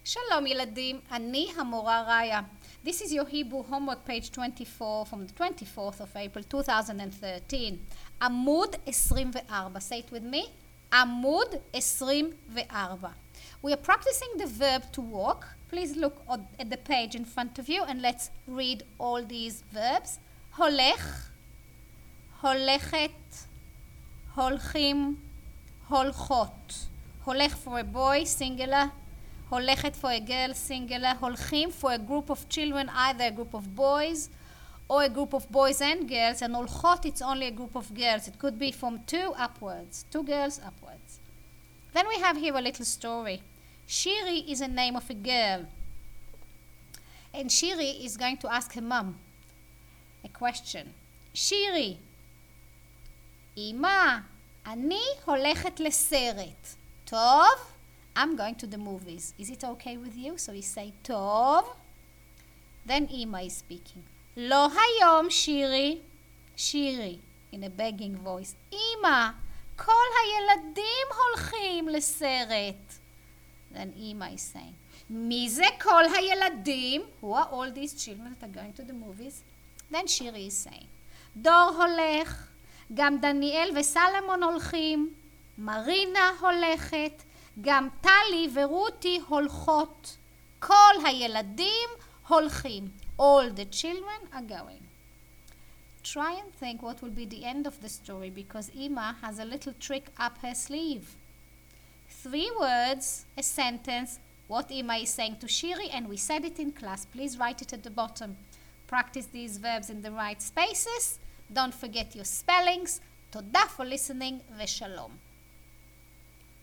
Shalom ילדים, אני המורה ריה. This is your Hebrew homework page 24 from the 24th of April 2013. עמוד 24. Say it with me. עמוד 24. We are practicing the verb to walk. Please look at the page in front of you and let's read all these verbs. הולך, הולכת, הולכים, הולכות. הולך for a boy, singular. הולכת for a girl, singular. הולכים for a group of children, either a group of boys or a group of boys and girls. And הולכות, it's only a group of girls. It could be from 2 upwards, 2 girls upwards. Then we have here a little story. Shiri is a name of a girl. And Shiri is going to ask her mom a question. Shiri, אמא, אני הולכת לסרט. טוב? I'm going to the movies. Is it okay with you? So you say, טוב. Then Ima is speaking. לא היום, שירי. שירי, in a begging voice. אמא, כל הילדים הולכים לסרט. Then Ima is saying, מי זה כל הילדים? Who are all these children that are going to the movies? Then שירי is saying, דור הולך, גם דניאל וסלמון הולכים, מרינה הולכת, גם טלי ורותי הולכות. כל הילדים הולכים. All the children are going. Try and think what will be the end of the story because Ima has a little trick up her sleeve. 3 words, a sentence, what Ima is saying to Shiri, and we said it in class. Please write it at the bottom. Practice these verbs in the right spaces. Don't forget your spellings. תודה for listening ושלום.